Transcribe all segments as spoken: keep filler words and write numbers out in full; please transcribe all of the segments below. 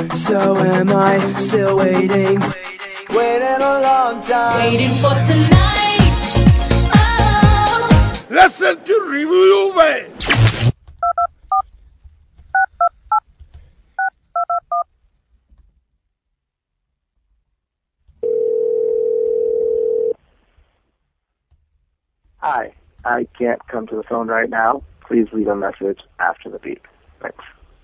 So am I, still waiting, waiting a long time, waiting for tonight. Oh. Listen to Review Away. Hi, I can't come to the phone right now. Please leave a message after the beep. Thanks.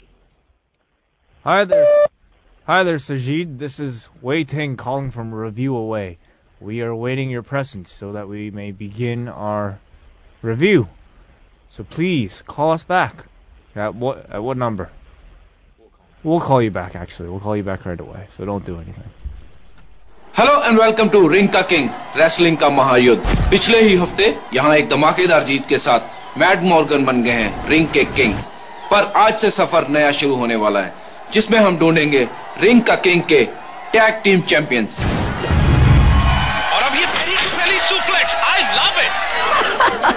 Hi there. Hi there, Sajid. This is Wei Ting calling from Review Away. We are awaiting your presence so that we may begin our review. So please call us back. At what at what number? We'll call you back, actually. We'll call you back right away. So don't do anything. Hello and welcome to ring का king wrestling का महायुद्ध। पिछले ही हफ्ते यहाँ एक धमाकेदार जीत के साथ मैड मॉर्गन बन गए हैं रिंग के किंग। पर आज से सफर नया शुरू होने वाला है जिसमें हम ढूंढेंगे रिंग का किंग के टैग टीम चैंपियंस। और अब ये पेरी टू पेरी suplex, I love it.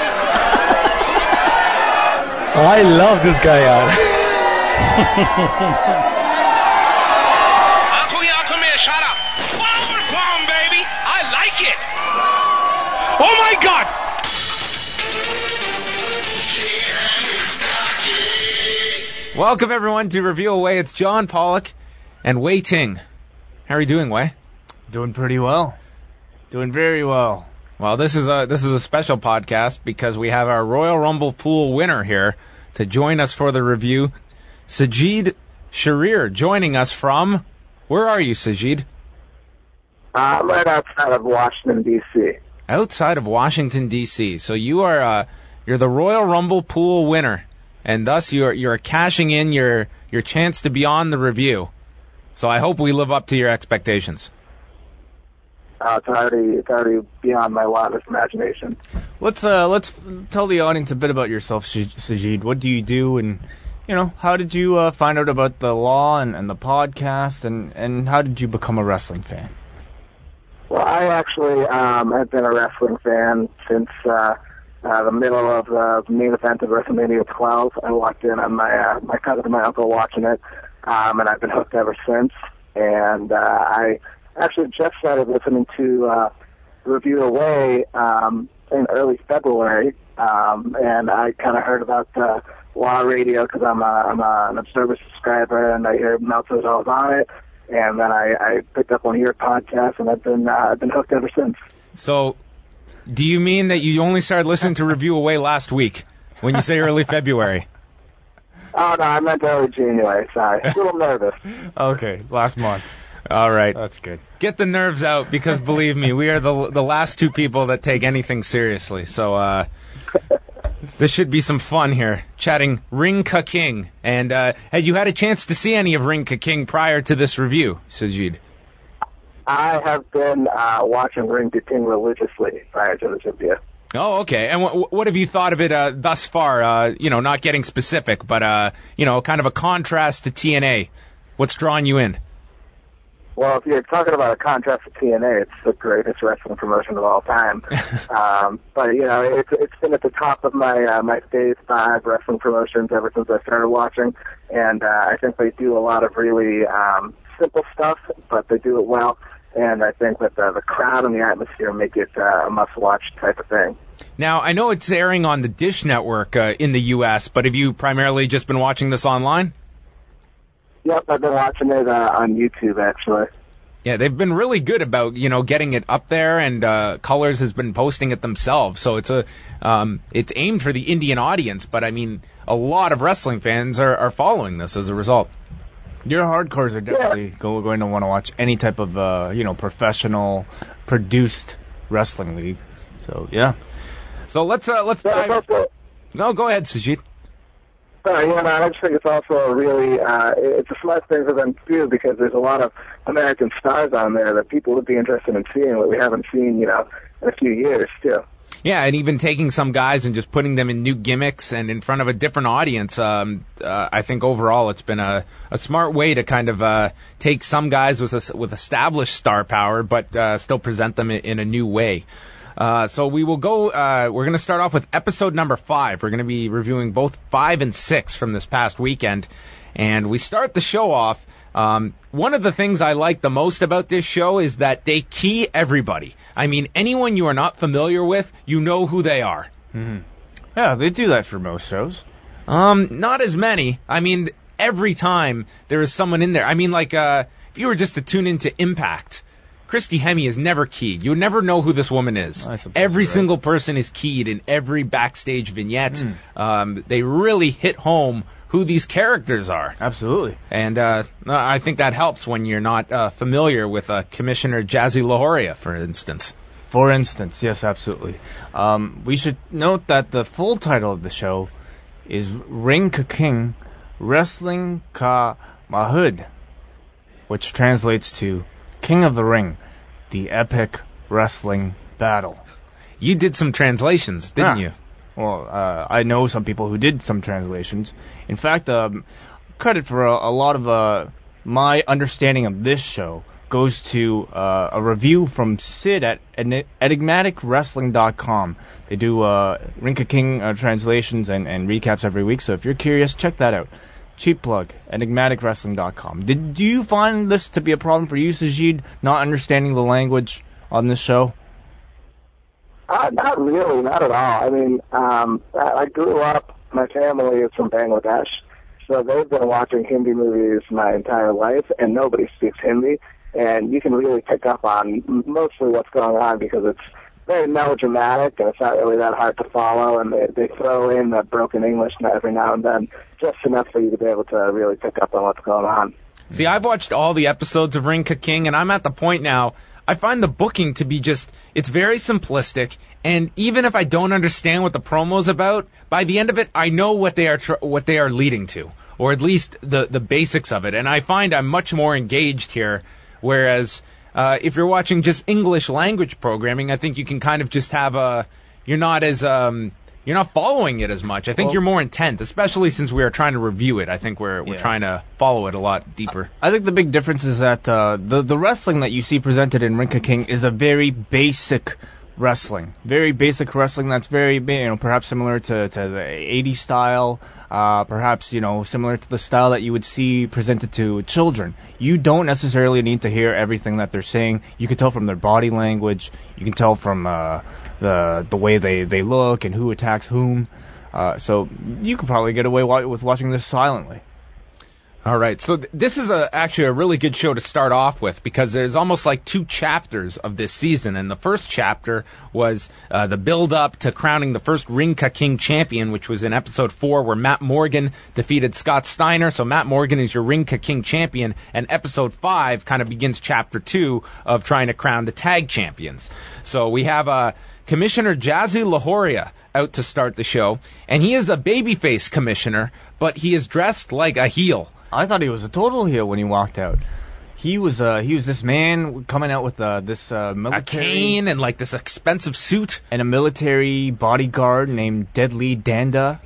I love this guy यार। आंखों ही आंखों में इशारा, power bomb baby, I like it। Oh my God! Welcome everyone to Review Away. It's John Pollock and Wei Ting. How are you doing, Wei? Doing pretty well. Doing very well. Well, this is a this is a special podcast because we have our Royal Rumble pool winner here to join us for the review. Sajid Sharir joining us from, where are you, Sajid? Uh, right outside of Washington, D C Outside of Washington, D C So you are uh, you're the Royal Rumble pool winner, and thus you're you're cashing in your your chance to be on the review. So I hope we live up to your expectations. Uh, it's already it's already beyond my wildest imagination. Let's uh let's tell the audience a bit about yourself, Sajid. What do you do, and you know, how did you uh, find out about the law and, and the podcast, and, and how did you become a wrestling fan? Well, I actually um, have been a wrestling fan since uh, uh, the middle of the main event of WrestleMania twelve. I walked in on my uh, my cousin and my uncle watching it, um, and I've been hooked ever since. And uh, I actually just started listening to uh, Review Away um, in early February, um, and I kind of heard about uh, Law Radio because I'm, a, I'm a, an Observer subscriber, and I hear Meltzer's always on it. And then I, I picked up one of your podcasts, and I've been uh, I've been hooked ever since. So, do you mean that you only started listening to Review Away last week when you say early February? Oh, no, I meant early January. Sorry. A little nervous. Okay, last month. All right. That's good. Get the nerves out, because believe me, we are the the last two people that take anything seriously. So, uh, this should be some fun here, chatting Ring Ka King. And uh, had you had a chance to see any of Ring Ka King prior to this review, Sajid? I have been uh, watching Ring Ka King religiously prior to this review. Oh, okay. And w- what have you thought of it uh, thus far? Uh, you know, not getting specific, but, uh, you know, kind of a contrast to T N A. What's drawing you in? Well, if you're talking about a contrast to T N A, it's the greatest wrestling promotion of all time. um, but, you know, it's it's been at the top of my uh, my phase five wrestling promotions ever since I started watching. And uh, I think they do a lot of really um, simple stuff, but they do it well. And I think that the, the crowd and the atmosphere make it uh, a must-watch type of thing. Now, I know it's airing on the Dish Network uh, in the U S, but have you primarily just been watching this online? Yep, I've been watching it uh, on YouTube, actually. Yeah, they've been really good about, you know, getting it up there, and uh, Colors has been posting it themselves. So it's a, um, it's aimed for the Indian audience, but I mean, a lot of wrestling fans are, are following this as a result. Your hardcores are definitely yeah. go, going to want to watch any type of, uh, you know, professional produced wrestling league. So yeah. So let's uh, let's yeah, dive. No, go ahead, Sajid. Uh, you know, I just think it's also a really, uh, it's a smart thing for them to do because there's a lot of American stars on there that people would be interested in seeing that we haven't seen, you know, in a few years, too. Yeah, and even taking some guys and just putting them in new gimmicks and in front of a different audience. Um, uh, I think overall it's been a, a smart way to kind of uh, take some guys with a, with established star power, but uh, still present them in, in a new way. Uh, so we will go, uh, we're going to start off with episode number five. We're going to be reviewing both five and six from this past weekend. And we start the show off Um, one of the things I like the most about this show is that they key everybody. I mean, anyone you are not familiar with, you know who they are. Mm-hmm. Yeah, they do that for most shows. Um, not as many. I mean, every time there is someone in there. I mean, like, uh, if you were just to tune into Impact, Christy Hemme is never keyed. You would never know who this woman is. Every single right. person is keyed in every backstage vignette. Mm. Um, they really hit home who these characters are. Absolutely. And uh, I think that helps when you're not uh, familiar with uh, Commissioner Jazzy LaHoria, for instance. For instance, yes, absolutely. Um, we should note that the full title of the show is Ring Ka King, Wrestling Ka Mahud, which translates to King of the Ring, the Epic Wrestling Battle. You did some translations, didn't yeah. you? Well, uh, I know some people who did some translations. In fact, um, credit for a, a lot of uh, my understanding of this show goes to uh, a review from Sid at enigmatic wrestling dot com. They do uh, Ring Ka King uh, translations and, and recaps every week, so if you're curious, check that out. Cheap plug, enigmatic wrestling dot com. Did do you find this to be a problem for you, Sajid, not understanding the language on this show? Uh, not really, not at all. I mean, um, I grew up, my family is from Bangladesh, so they've been watching Hindi movies my entire life, and nobody speaks Hindi, and you can really pick up on mostly what's going on because it's very melodramatic, and it's not really that hard to follow, and they, they throw in the broken English every now and then, just enough for you to be able to really pick up on what's going on. See, I've watched all the episodes of Ring Ka King, and I'm at the point now, I find the booking to be just, it's very simplistic, and even if I don't understand what the promo's about, by the end of it, I know what they are tr- what they are leading to, or at least the, the basics of it, and I find I'm much more engaged here, whereas uh, if you're watching just English language programming, I think you can kind of just have a, you're not as, um, you're not following it as much. I think well, you're more intent, especially since we are trying to review it. I think we're we're yeah. trying to follow it a lot deeper. I think the big difference is that uh, the the wrestling that you see presented in Ring Ka King is a very basic wrestling, very basic wrestling that's very, you know, perhaps similar to, to the eighties style, uh, perhaps, you know, similar to the style that you would see presented to children. You don't necessarily need to hear everything that they're saying. You can tell from their body language. You can tell from uh, the the way they, they look and who attacks whom. Uh, so you could probably get away wa- with watching this silently. All right, so th- this is a, actually a really good show to start off with because there's almost like two chapters of this season, and the first chapter was uh, the build-up to crowning the first Ring Ka King champion, which was in episode four where Matt Morgan defeated Scott Steiner. So Matt Morgan is your Ring Ka King champion, and episode five kind of begins chapter two of trying to crown the tag champions. So we have a uh, Commissioner Jazzy LaHoria out to start the show, and he is a babyface commissioner, but he is dressed like a heel. I thought he was a total heel when he walked out. He was uh, he was this man coming out with uh, this uh, military... A cane and like this expensive suit. And a military bodyguard named Deadly Danda.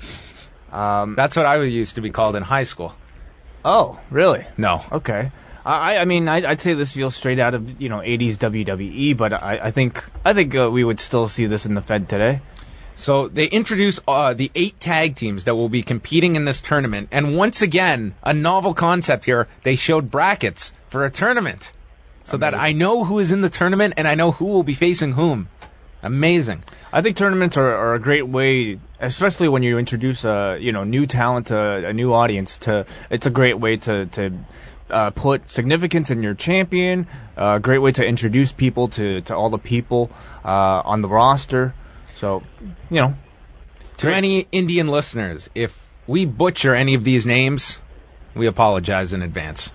Um, That's what I used to be called in high school. Oh, really? No. Okay. I, I mean, I, I'd say this feels straight out of, you know, eighties W W E, but I, I think I think uh, we would still see this in the Fed today. So they introduce uh, the eight tag teams that will be competing in this tournament. And once again, a novel concept here, they showed brackets for a tournament. So Amazing. That I know who is in the tournament and I know who will be facing whom. Amazing. I think tournaments are, are a great way, especially when you introduce a, you know, new talent to a new audience. To It's a great way to... to Uh, put significance in your champion, a uh, great way to introduce people to, to all the people uh, on the roster. So, you know. To great. Any Indian listeners, if we butcher any of these names, we apologize in advance.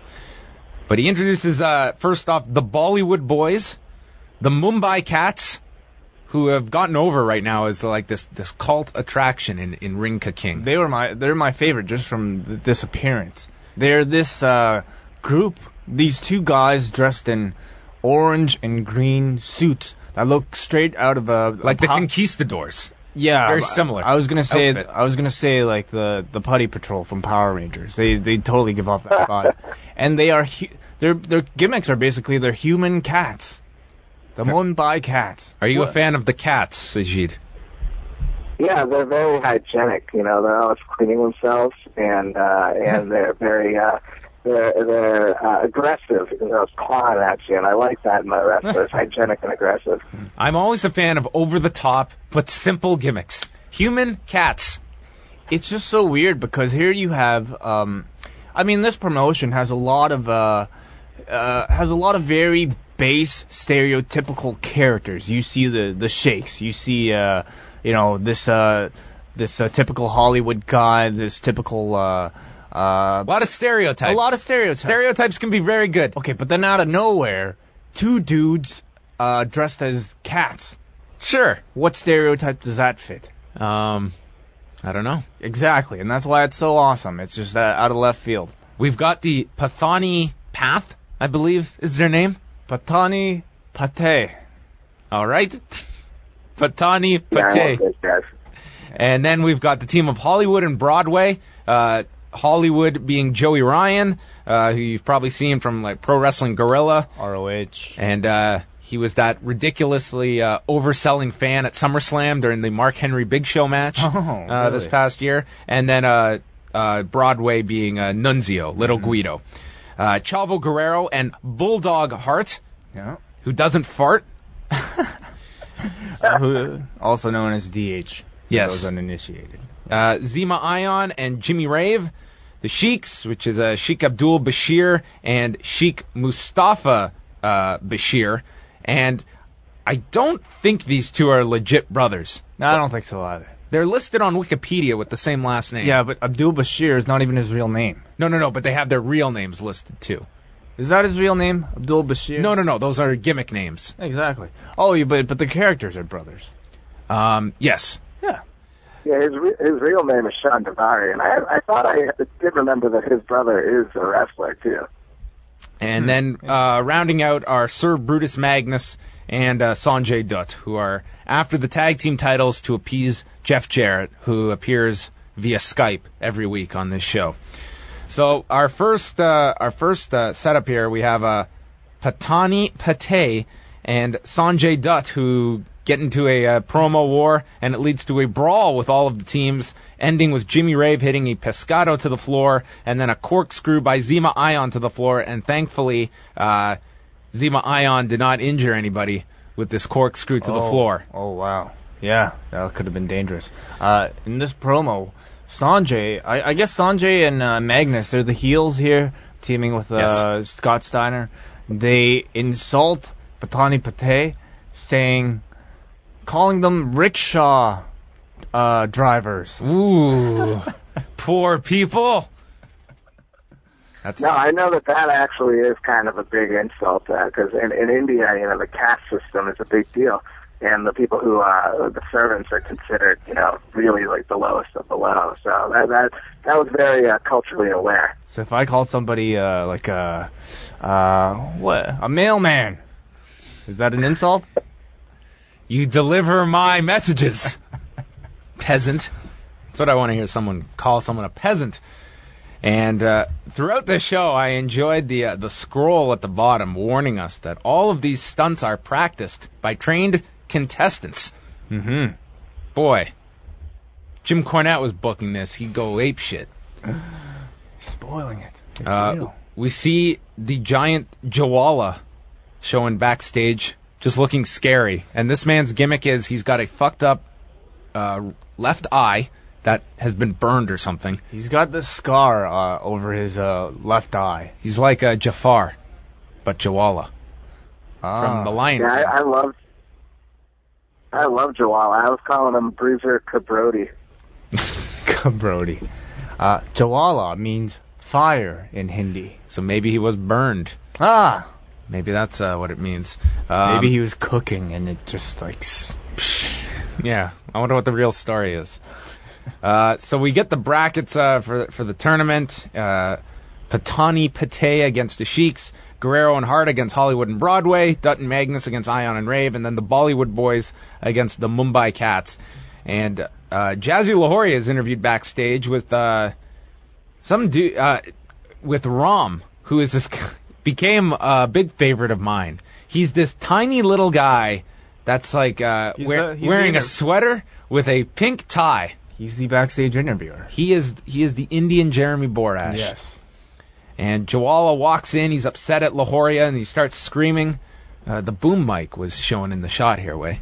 But he introduces, uh, first off, the Bollywood Boys, the Mumbai Cats, who have gotten over right now as like this, this cult attraction in, in Ring Ka King. They were my, they're my favorite just from th- this appearance. They're this uh, group, these two guys dressed in orange and green suits that look straight out of a... Like a the pop- Conquistadors. Yeah. Very similar. I was gonna say, outfit. I was gonna say like the, the Putty Patrol from Power Rangers. They they totally give off that vibe. And they are, hu- their their gimmicks are basically they're human cats. The Mumbai Cats. Are you what? a fan of the cats, Sajid? Yeah, they're very hygienic. You know, they're always cleaning themselves, and uh, and they're very uh, they're they're uh, aggressive. You know, clawing at you, and I like that in my wrestlers, hygienic and aggressive. I'm always a fan of over-the-top but simple gimmicks. Human cats. It's just so weird because here you have, um, I mean, this promotion has a lot of, uh, uh, has a lot of very base, stereotypical characters. You see the the Shakes. You see, uh, you know, this uh, this uh, typical Hollywood guy. This typical. Uh, uh, a lot of stereotypes. A lot of stereotypes. Stereotypes can be very good. Okay, but then out of nowhere, two dudes uh, dressed as cats. Sure. What stereotype does that fit? Um, I don't know. Exactly, and that's why it's so awesome. It's just uh, out of left field. We've got the Pathani Path, I believe is their name. Pathani Pate. All right. Patani Yeah, I Pate. love those guys. And then we've got the team of Hollywood and Broadway. Uh, Hollywood being Joey Ryan, uh, who you've probably seen from like Pro Wrestling Guerrilla. R O H. And uh, he was that ridiculously uh, overselling fan at SummerSlam during the Mark Henry Big Show match Oh, uh, really? this past year. And then uh, uh, Broadway being uh, Nunzio, Little Mm-hmm. Guido. Uh, Chavo Guerrero and Bulldog Hart, Yeah. who doesn't fart. Uh, who, also known as D H. for Yes. Those uninitiated. Uh, Zima Ion and Jimmy Rave. The Sheiks, which is uh, Sheikh Abdul Bashir and Sheikh Mustafa uh, Bashir. And I don't think these two are legit brothers. No, I don't think so either. They're listed on Wikipedia with the same last name. Yeah, but Abdul Bashir is not even his real name. No, no, no, but they have their real names listed too. Is that his real name? Abdul Bashir? No, no, no, those are gimmick names. Exactly. Oh, yeah, but but the characters are brothers. Um, yes. Yeah. Yeah, his re- his real name is Sean Davari, and I I thought I did remember that his brother is a wrestler too. And Hmm. then uh, rounding out are Sir Brutus Magnus and uh, Sanjay Dutt, who are after the tag team titles to appease Jeff Jarrett, who appears via Skype every week on this show. So our first uh, our first uh, setup here, we have uh, Patani Pate and Sanjay Dutt, who get into a uh, promo war, and it leads to a brawl with all of the teams, ending with Jimmy Rave hitting a pescado to the floor, and then a corkscrew by Zima Ion to the floor, and thankfully, uh, Zima Ion did not injure anybody with this corkscrew to oh, the floor. Oh, wow. Yeah, that could have been dangerous. Uh, in this promo, Sanjay, I, I guess Sanjay and uh, Magnus, they're the heels here, teaming with uh, Scott Steiner. They insult Patani Pate, saying, calling them rickshaw uh, drivers. Ooh, poor people. That's No, I know that that actually is kind of a big insult because in, in India, you know, the caste system is a big deal, and the people who uh, the servants are considered, you know, really like the lowest of the low. So that that that was very uh, culturally aware. So if I called somebody uh, like a uh, what a mailman, is that an insult? You deliver my messages, peasant. That's what I want to hear someone call someone a peasant. And uh, throughout the show, I enjoyed the uh, the scroll at the bottom warning us that all of these stunts are practiced by trained contestants. Mm-hmm. Boy, Jim Cornette was booking this. He'd go apeshit. Spoiling it. It's Uh, real. we see the giant Jawala showing backstage, just looking scary. And this man's gimmick is he's got a fucked up uh, left eye that has been burned or something. He's got this scar uh, over his uh, left eye. He's like a Jafar, but Jawala Ah. from The Lion Yeah, King. I, I love I love Jawala. I was calling him Bruiser Cabrodi. Brody. Uh, Jawala means fire in Hindi. So maybe he was burned. Ah. Maybe that's uh, what it means. Um, Maybe he was cooking and it just like. s- Yeah, I wonder what the real story is. Uh, so we get the brackets uh, for for the tournament. Uh, Patani Pate against the Sheiks, Guerrero and Hart against Hollywood and Broadway, Dutt and Magnus against Ion and Rave, and then the Bollywood Boys against the Mumbai Cats. And uh, Jazzy Lahoria is interviewed backstage with uh, some dude uh, with Ram, who is this became a big favorite of mine. He's this tiny little guy that's like uh, He's wear, a- he's wearing the a inter- sweater with a pink tie. He's the backstage interviewer. He is he is the Indian Jeremy Borash. Yes. And Joala walks in. He's upset at La Horia, and he starts screaming. Uh, the boom mic was shown in the shot here, Way.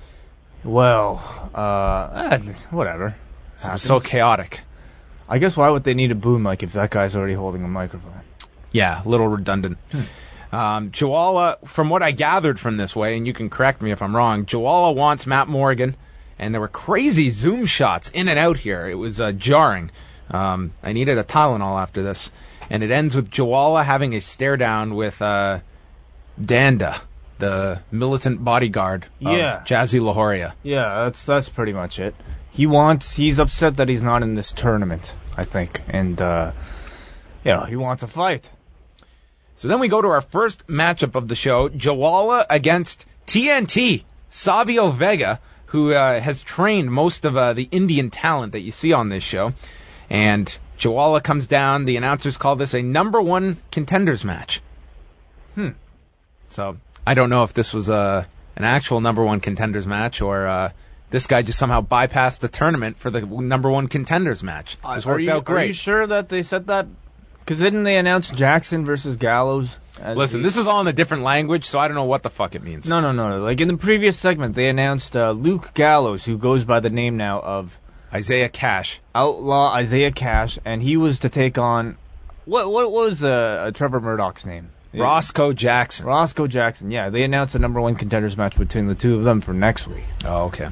Well, uh, eh, whatever. It was so chaotic. I guess why would they need a boom mic if that guy's already holding a microphone? Yeah, a little redundant. Hmm. Um, Joala, from what I gathered from this, Way, and you can correct me if I'm wrong, Joala wants Matt Morgan, and there were crazy zoom shots in and out here. It was uh, jarring. Um, I needed a Tylenol after this. And it ends with Joala having a stare down with uh, Danda, the militant bodyguard of Yeah. Jazzy La Horia. Yeah, that's that's pretty much it. He wants, he's upset that he's not in this tournament, I think, and uh, you know, he wants a fight. So then we go to our first matchup of the show, Joala against T N T, Savio Vega, who uh, has trained most of uh, the Indian talent that you see on this show. And Joala comes down. The announcers call this a number one contenders match. Hmm. So I don't know if this was a an actual number one contenders match or uh, this guy just somehow bypassed the tournament for the number one contenders match. This Are worked you, out great. Are you sure that they said that? Because didn't they announce Jackson versus Gallows? as Listen, the- this is all in a different language, so I don't know what the fuck it means. No, no, no. Like in the previous segment, they announced uh, Luke Gallows, who goes by the name now of Isaiah Cash. Outlaw Isaiah Cash, and he was to take on what? What was uh, uh, Trevor Murdoch's name? Roscoe Jackson. Roscoe Jackson. Yeah, they announced a number one contenders match between the two of them for next week. Oh, okay.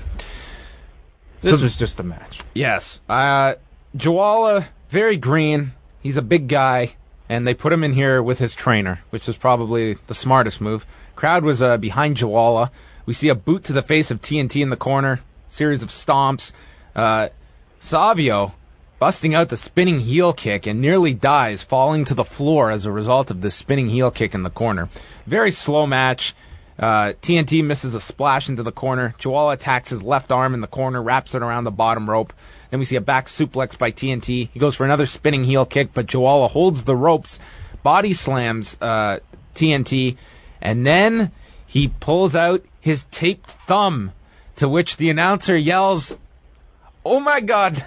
This So- was just a match. Yes. Uh, Joala, very green. He's a big guy, and they put him in here with his trainer, which was probably the smartest move. Crowd was uh, behind Joala. We see a boot to the face of T N T in the corner, series of stomps. Uh, Savio busting out the spinning heel kick and nearly dies, falling to the floor as a result of this spinning heel kick in the corner. Very slow match. Uh, T N T misses a splash into the corner. Joala attacks his left arm in the corner, wraps it around the bottom rope. Then we see a back suplex by T N T. He goes for another spinning heel kick, but Joala holds the ropes, body slams uh, T N T, and then he pulls out his taped thumb, to which the announcer yells, "Oh my God!"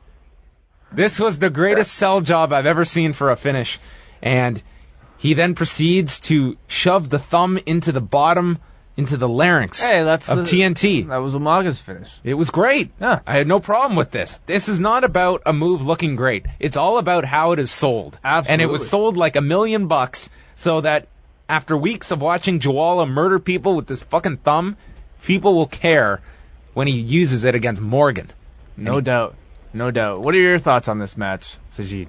This was the greatest sell job I've ever seen for a finish. And he then proceeds to shove the thumb into the bottom, into the larynx Hey, that's of the, T N T. That was Umaga's finish. It was great. Yeah. I had no problem with this. This is not about a move looking great. It's all about how it is sold. Absolutely. And it was sold like a million bucks so that after weeks of watching Joala murder people with this fucking thumb, people will care when he uses it against Morgan. No he, doubt. No doubt. What are your thoughts on this match, Sajid?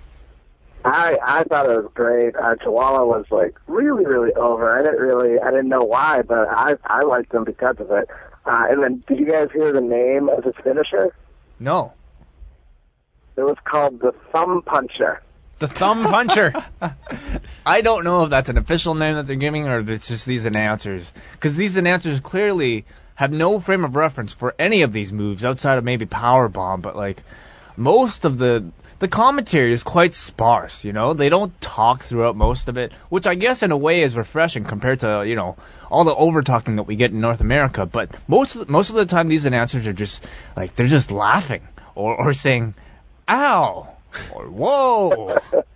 I I thought it was great. Uh, Joala was like really really over. I didn't really I didn't know why, but I I liked him because of it. Uh, and then did you guys hear the name of his finisher? No. It was called the Thumb Puncher. The Thumb Puncher. I don't know if that's an official name that they're giving or if it's just these announcers, because these announcers clearly have no frame of reference for any of these moves outside of maybe Powerbomb, but like most of the the commentary is quite sparse, you know? They don't talk throughout most of it, which I guess in a way is refreshing compared to, you know, all the over-talking that we get in North America, but most of the, most of the time these announcers are just, like, they're just laughing or, or saying, ow, or whoa.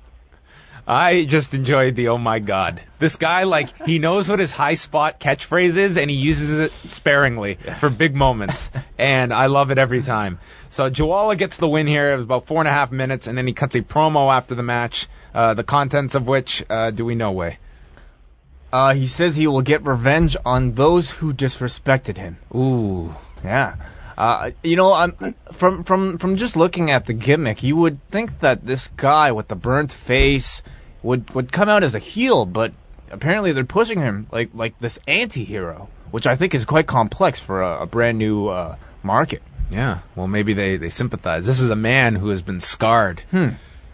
I just enjoyed the oh my God. This guy, like, he knows what his high spot catchphrase is, and he uses it sparingly for big moments. And I love it every time. So Joala gets the win here. It was about four and a half minutes, and then he cuts a promo after the match, uh, the contents of which, uh, do we know, Way? Uh, he says he will get revenge on those who disrespected him. Ooh. Yeah. Uh, you know, I'm, from from from just looking at the gimmick, you would think that this guy with the burnt face would would come out as a heel, but apparently they're pushing him like like this anti-hero, which I think is quite complex for a, a brand new uh, market. Yeah. Well, maybe they, they sympathize. This is a man who has been scarred. Hmm.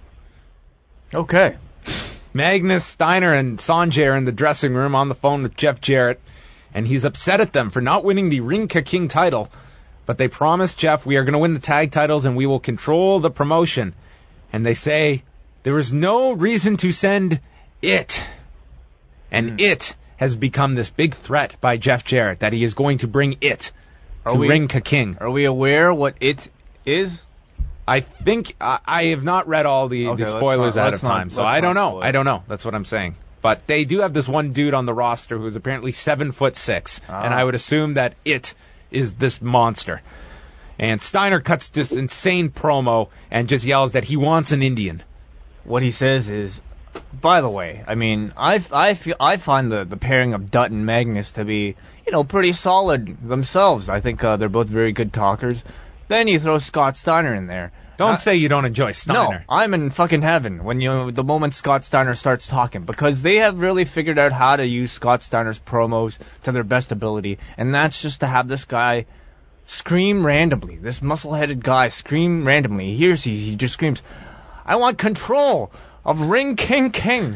Okay. Magnus, Steiner, and Sanjay are in the dressing room on the phone with Jeff Jarrett, and he's upset at them for not winning the Ring Ka King title. But they promise Jeff, we are going to win the tag titles and we will control the promotion. And they say, there is no reason to send it. And Mm. it has become this big threat by Jeff Jarrett, that he is going to bring it to Are we- Ring Ka King. Are we aware what it is? I think I, I have not read all the, Okay, the let's spoilers not- out let's of not- time, so let's I don't not know. spoil. I don't know. That's what I'm saying. But they do have this one dude on the roster who is apparently seven foot six, Ah. and I would assume that it is this monster. And Steiner cuts this insane promo and just yells that he wants an Indian. What he says is, by the way, I mean, I, I, feel, I find the, the pairing of Dutt and Magnus to be, you know, pretty solid themselves. I think uh, they're both very good talkers. Then you throw Scott Steiner in there. Don't Uh, say you don't enjoy Steiner. No, I'm in fucking heaven when you the moment Scott Steiner starts talking, because they have really figured out how to use Scott Steiner's promos to their best ability, and that's just to have this guy scream randomly. This muscle-headed guy scream randomly. He hears he he just screams, "I want control of Ring King King."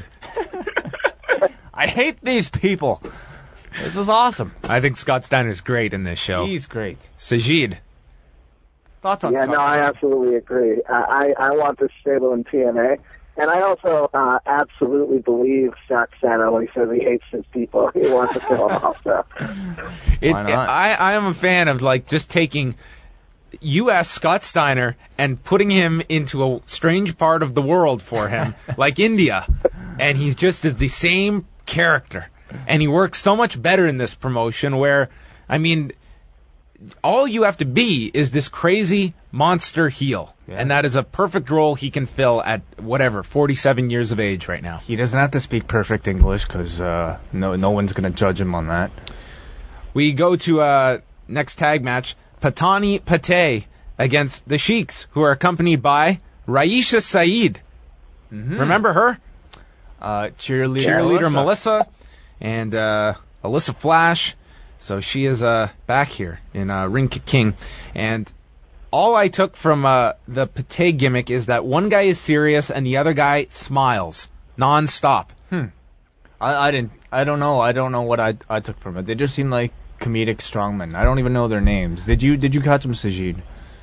I hate these people. This is awesome. I think Scott Steiner's great in this show. He's great. Sajid. Thoughts on Yeah, Scott no, I Steiner? absolutely agree. Uh, I, I want this stable in T N A. And I also uh, absolutely believe Scott Steiner when he says he hates his people. He wants to kill them all. So. It, Why not? it- I, I am a fan of like just taking U S Scott Steiner and putting him into a strange part of the world for him, like India, and he just is the same character, and he works so much better in this promotion. Where, I mean, all you have to be is this crazy monster heel, Yeah. and that is a perfect role he can fill at whatever forty-seven years of age right now. He doesn't have to speak perfect English, because uh, no no one's going to judge him on that. We go to uh next tag match, Patani Pate against the Sheiks, who are accompanied by Raisha Saeed. Mm-hmm. Remember her? Uh, cheerleader, Cheerleader Melissa. Melissa and uh, Alyssa Flash. So she is uh, back here in uh, Ring Kick King. And all I took from uh, the Pate gimmick is that one guy is serious and the other guy smiles non-stop. Hmm. I, I didn't. I don't know. I don't know what I I took from it. They just seem like comedic strongmen. I don't even know their names. Did you Did you catch them, Sajid?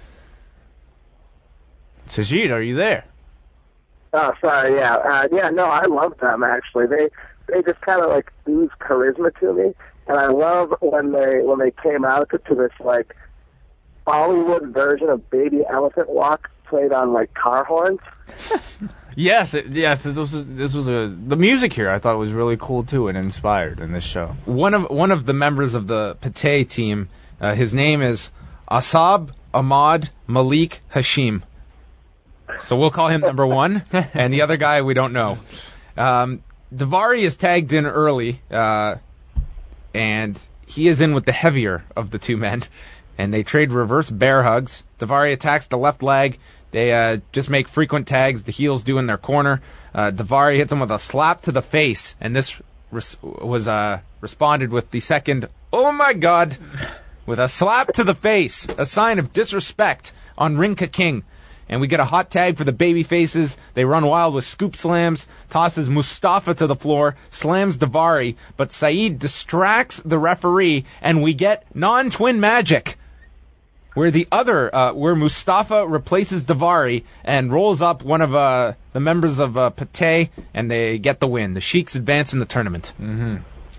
Sajid, are you there? Oh, sorry, yeah. Uh, yeah, no, I love them, actually. They they just kind of, like, ooze charisma to me. And I love when they when they came out to this, like, Bollywood version of Baby Elephant Walk played on, like, car horns. Yes, it, yes. This was this was a the music here. I thought was really cool too and inspired in this show. One of one of the members of the Pate team, uh, his name is Asab Ahmad Malik Hashim. So we'll call him number one, and the other guy we don't know. Um, Davari is tagged in early, uh, and he is in with the heavier of the two men, and they trade reverse bear hugs. Davari attacks the left leg. They uh, just make frequent tags. The heels do in their corner. Uh, Davari hits him with a slap to the face, and this res- was uh, responded with the second, "Oh my God," with a slap to the face, a sign of disrespect on Ring Ka King. And we get a hot tag for the baby faces. They run wild with scoop slams, tosses Mustafa to the floor, slams Davari, but Saeed distracts the referee, and we get non-twin magic, where the other, uh, where Mustafa replaces Davari and rolls up one of uh, the members of uh, Pate, and they get the win. The Sheiks advance in the tournament. Mm-hmm.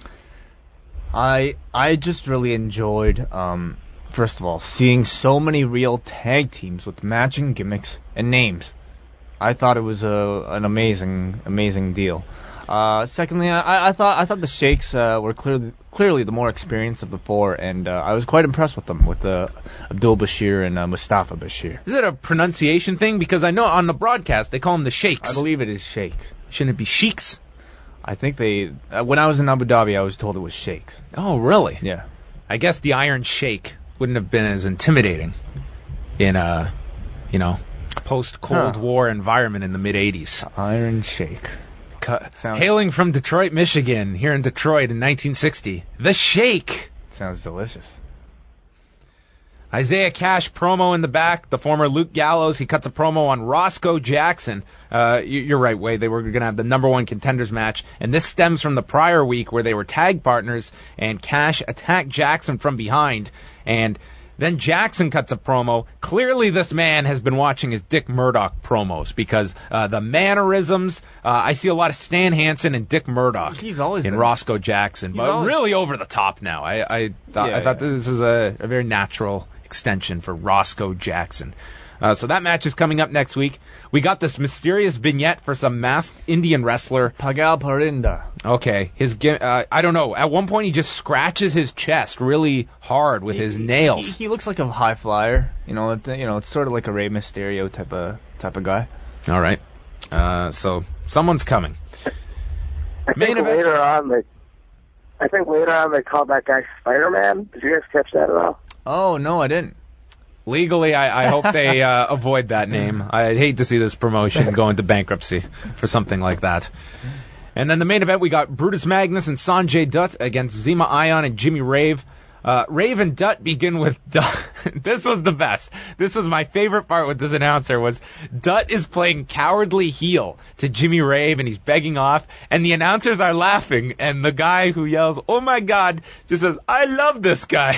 I I just really enjoyed, um, first of all, seeing so many real tag teams with matching gimmicks and names. I thought it was a an amazing amazing deal. Uh, secondly, I, I thought I thought the Sheiks uh, were clearly clearly the more experienced of the four, and uh, I was quite impressed with them, with uh, Abdul Bashir and uh, Mustafa Bashir. Is it a pronunciation thing? Because I know on the broadcast they call them the Sheiks. I believe it is Sheikh. Shouldn't it be Sheiks? I think they. Uh, when I was in Abu Dhabi, I was told it was Sheikhs. Oh, really? Yeah. I guess the Iron Sheik wouldn't have been as intimidating in a, you know, post-Cold Huh. War environment in the mid-eighties. Iron Sheikh. Sounds- Hailing from Detroit, Michigan, here in Detroit in nineteen sixty, the Sheik. Sounds delicious. Isaiah Cash promo in the back. The former Luke Gallows, he cuts a promo on Roscoe Jackson. Uh, you- you're right, Wade. They were going to have the number one contenders match, and this stems from the prior week where they were tag partners, and Cash attacked Jackson from behind, and then Jackson cuts a promo. Clearly, this man has been watching his Dick Murdoch promos because uh, the mannerisms. Uh, I see a lot of Stan Hansen and Dick Murdoch He's always in been- Roscoe Jackson, He's but always- really over the top now. I I thought, Yeah, I thought yeah. this is a, a very natural extension for Roscoe Jackson. Uh, so that match is coming up next week. We got this mysterious vignette for some masked Indian wrestler. Pagal Parinda. Okay, his gi- uh, I don't know. At one point, he just scratches his chest really hard with his He- nails. He, he looks like a high flyer. You know, it, you know, it's sort of like a Rey Mysterio type of type of guy. All right. Uh, so someone's coming. I Main think event. later on they, I think later on they called that guy Spider-Man. Did you guys catch that at all? Oh no, I didn't. Legally, I, I hope they uh, avoid that name. I'd hate to see this promotion go into bankruptcy for something like that. And then the main event, we got Brutus Magnus and Sanjay Dutt against Zema Ion and Jimmy Rave. Uh, Rave and Dutt begin with Dutt. This was the best. This was my favorite part with this announcer was Dutt is playing cowardly heel to Jimmy Rave and he's begging off and the announcers are laughing and the guy who yells, "Oh my God," just says, "I love this guy."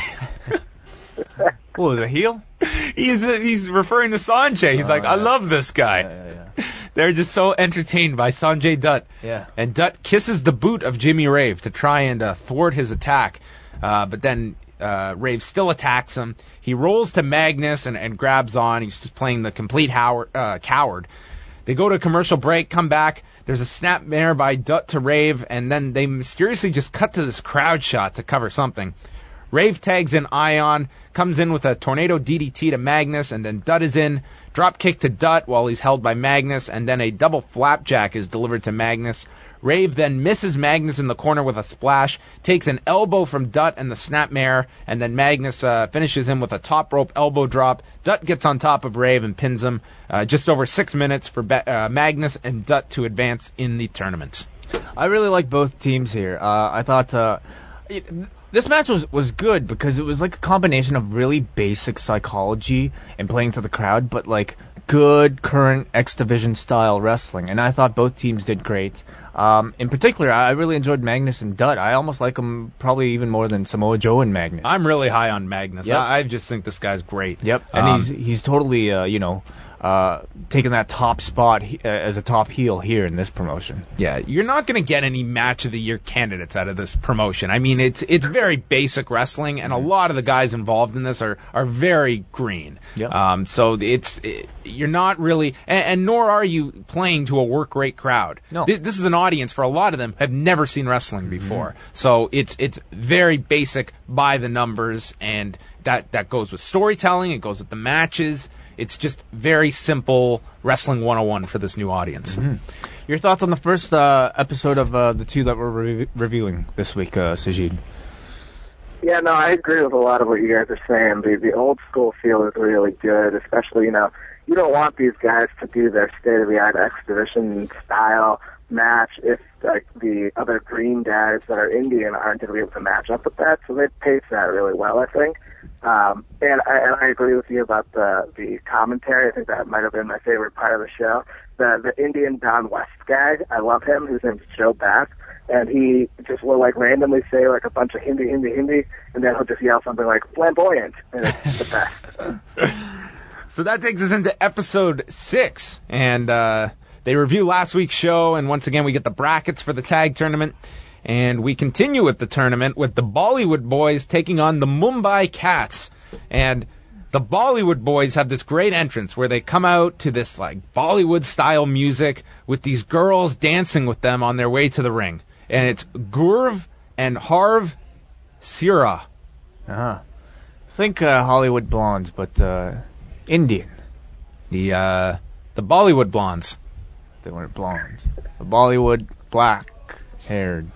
Oh, the heel? He's uh, he's referring to Sanjay. He's Oh, like, yeah. "I love this guy." Yeah, yeah, yeah. They're just so entertained by Sanjay Dutt. Yeah. And Dutt kisses the boot of Jimmy Rave to try and uh, thwart his attack. Uh, but then uh, Rave still attacks him. He rolls to Magnus and, and grabs on. He's just playing the complete howard, uh, coward. They go to a commercial break, come back. There's a snapmare by Dutt to Rave, and then they mysteriously just cut to this crowd shot to cover something. Rave tags in Ion, comes in with a tornado D D T to Magnus, and then Dutt is in. Drop kick to Dutt while he's held by Magnus, and then a double flapjack is delivered to Magnus. Rave then misses Magnus in the corner with a splash, takes an elbow from Dutt and the snapmare, and then Magnus uh, finishes him with a top rope elbow drop. Dutt gets on top of Rave and pins him. Uh, just over six minutes for Be- uh, Magnus and Dutt to advance in the tournament. I really like both teams here. Uh, I thought uh, it, this match was, was good because it was like a combination of really basic psychology and playing to the crowd, but like good current X Division style wrestling. And I thought both teams did great. Um, in particular, I really enjoyed Magnus and Dutt. I almost like them probably even more than Samoa Joe and Magnus. I'm really high on Magnus. Yep. I, I just think this guy's great. Yep, and Um, he's he's totally uh, you know uh, taking that top spot he, uh, as a top heel here in this promotion. Yeah, you're not going to get any match of the year candidates out of this promotion. I mean, it's it's very basic wrestling, and a lot of the guys involved in this are are very green. Yep. Um, so it's it, you're not really, and, and nor are you playing to a work rate crowd. No. Th- this is an audience for a lot of them have never seen wrestling before. So it's it's very basic by the numbers, and that that goes with storytelling. It goes with the matches. It's just very simple wrestling one oh one for this new audience. Your thoughts on the first uh, episode of uh, the two that we're re- reviewing this week, uh, Sajid? Yeah, no, I agree with a lot of what you guys are saying. The the old school feel is really good, especially, you know, you don't want these guys to do their state-of-the-art X Division style match if like the other green guys that are Indian aren't going to be able to match up with that. So they pace that really well, I think. Um, and, I, and I agree with you about the the commentary. I think that might have been my favorite part of the show. The the Indian Don West guy, I love him. His name's Joe Bass. And he just will like randomly say like a bunch of Hindi, Hindi, Hindi, and then he'll just yell something like flamboyant, and it's the best. So that takes us into episode six, and uh, they review last week's show, and once again we get the brackets for the tag tournament, and we continue with the tournament with the Bollywood Boys taking on the Mumbai Cats, and the Bollywood Boys have this great entrance where they come out to this like Bollywood style music with these girls dancing with them on their way to the ring, and it's Gurv and Harv Sira. Uh-huh. Think uh, Hollywood Blondes, but uh, Indian. The uh, the Bollywood Blondes. They weren't blondes. The Bollywood black-haired.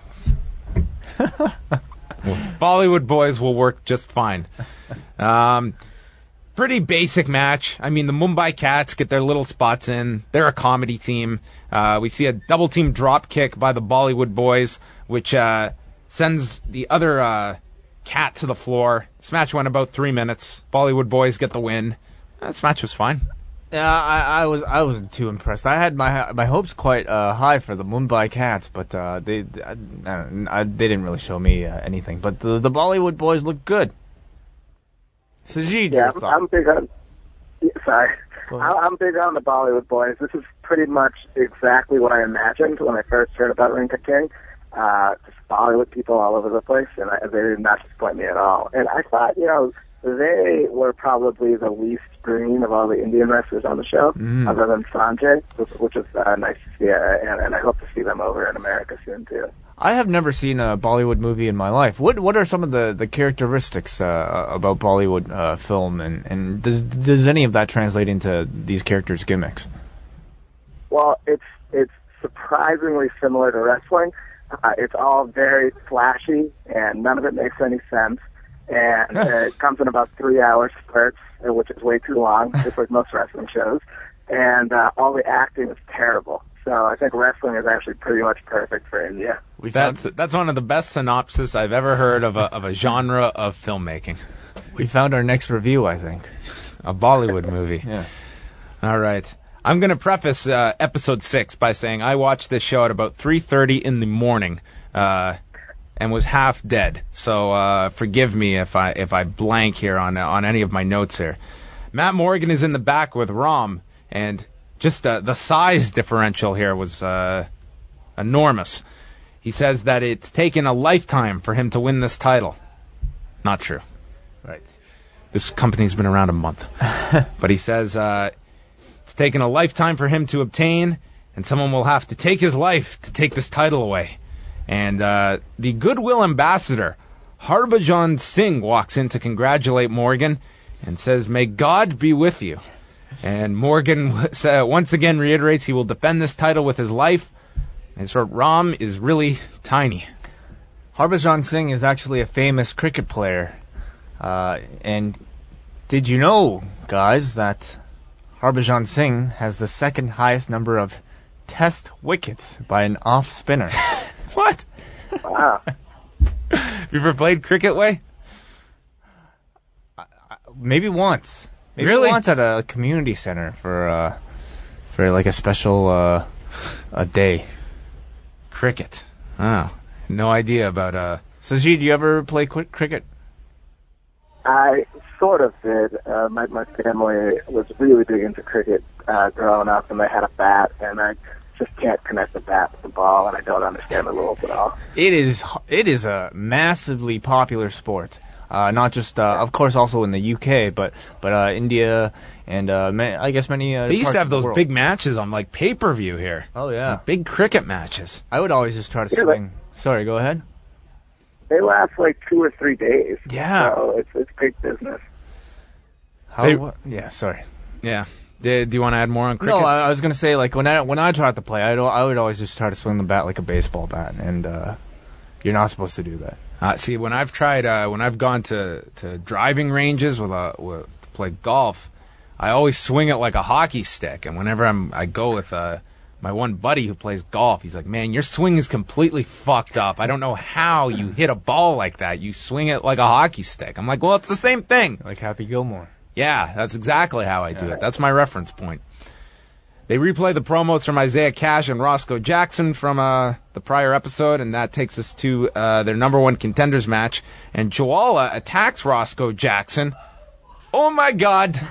Bollywood Boys will work just fine. Um, pretty basic match. I mean, the Mumbai Cats get their little spots in. They're a comedy team. Uh, we see a double team drop kick by the Bollywood Boys, which uh, sends the other uh, cat to the floor. This match went about three minutes. Bollywood Boys get the win. This match was fine. Yeah, I, I was I wasn't too impressed. I had my my hopes quite uh, high for the Mumbai Cats, but uh, they I, I, they didn't really show me uh, anything. But the the Bollywood Boys looked good. Sajid, Yeah, your I'm, thought? I'm big on. Yeah, sorry, Go ahead. I- I'm big on the Bollywood Boys. This is pretty much exactly what I imagined when I first heard about Rinka King. Uh, just Bollywood people all over the place, and I, they did not disappoint me at all. And I thought, you know, they were probably the least green of all the Indian wrestlers on the show, Mm. other than Sanjay, which, which is uh, nice to see, uh, and, and I hope to see them over in America soon too. I have never seen a Bollywood movie in my life. What what are some of the, the characteristics uh, about Bollywood uh, film, and, and does does any of that translate into these characters' gimmicks? Well, it's it's surprisingly similar to wrestling. Uh, it's all very flashy, and none of it makes any sense. And uh, it comes in about three-hour spurts, uh, which is way too long, just like most wrestling shows. And uh, all the acting is terrible. So I think wrestling is actually pretty much perfect for India. We That's found, that's one of the best synopsis I've ever heard of a of a genre of filmmaking. we found our next review, I think. A Bollywood movie. Yeah. All right. I'm going to preface uh, episode six by saying I watched this show at about three thirty in the morning uh, and was half dead. So uh, forgive me if I if I blank here on on any of my notes here. Matt Morgan is in the back with Ram, and just uh, the size differential here was uh, enormous. He says that it's taken a lifetime for him to win this title. Not true. Right. This company's been around a month. But he says uh, it's taken a lifetime for him to obtain, and someone will have to take his life to take this title away. And uh, the Goodwill Ambassador, Harbhajan Singh, walks in to congratulate Morgan and says, "May God be with you." And Morgan uh, once again reiterates he will defend this title with his life. And so Ram is really tiny. Harbhajan Singh is actually a famous cricket player. Uh, and did you know, guys, that Harbhajan Singh has the second highest number of test wickets by an off spinner? What? Wow. You ever played cricket, Way? Maybe once. Maybe Really? once at a community center for uh, for like a special uh, a day. Cricket. Oh, no idea about uh. Sajid, do you ever play qu- cricket? I sort of did. Uh, my, my family was really big into cricket uh, growing up, and they had a bat, and I just can't connect the bat with the ball, and I don't understand the rules at all. It is it is a massively popular sport. Uh, not just, uh, of course, also in the U K, but but uh, India and uh, ma- I guess many. Uh, They used parts to have of the those world. big matches on like pay-per-view here. Oh yeah, Like, big cricket matches. I would always just try to Yeah, swing. Sorry, go ahead. They last like two or three days. Yeah. So it's it's big business. How? They- what? Yeah, sorry. Yeah. Do, do you want to add more on cricket? No, I, I was gonna say like when I when I tried to play, I I would always just try to swing the bat like a baseball bat, and uh, you're not supposed to do that. Uh, see, when I've tried, uh, when I've gone to, to driving ranges with a with, to play golf, I always swing it like a hockey stick. And whenever I'm I go with uh, my one buddy who plays golf, he's like, "Man, your swing is completely fucked up. I don't know how you hit a ball like that. You swing it like a hockey stick." I'm like, "Well, it's the same thing." Like Happy Gilmore. Yeah, that's exactly how I do it. That's my reference point. They replay the promos from Isaiah Cash and Roscoe Jackson from uh, the prior episode, and that takes us to uh, their number one contenders match. And Joala attacks Roscoe Jackson. Oh my God!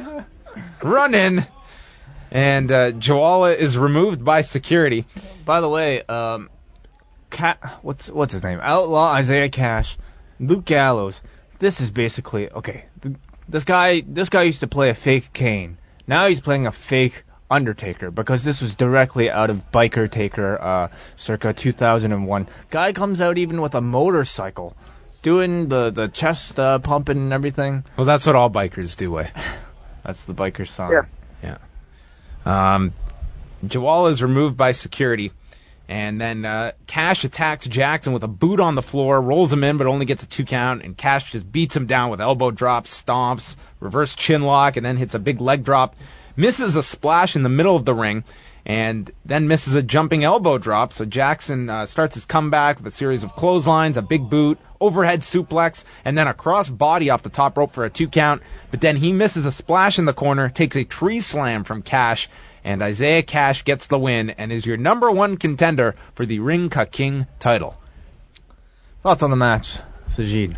Run in! And uh, Joala is removed by security. By the way, um, Ca- what's what's his name? Outlaw Isaiah Cash, Luke Gallows. This is basically okay. Th- this guy, this guy used to play a fake Kane. Now he's playing a fake Undertaker, because this was directly out of Biker Taker, uh, circa two thousand one. Guy comes out even with a motorcycle, doing the the chest uh, pumping and everything. Well, that's what all bikers do, Way. That's the biker song. Yeah. Yeah. Um, Joala is removed by security, and then uh, Cash attacks Jackson with a boot on the floor, rolls him in, but only gets a two count, and Cash just beats him down with elbow drops, stomps, reverse chin lock, and then hits a big leg drop. Misses a splash in the middle of the ring, and then misses a jumping elbow drop. So Jackson uh, starts his comeback with a series of clotheslines, a big boot, overhead suplex, and then a cross body off the top rope for a two count. But then he misses a splash in the corner, takes a tree slam from Cash, and Isaiah Cash gets the win and is your number one contender for the Ring Ka King title. Thoughts on the match, Sajid?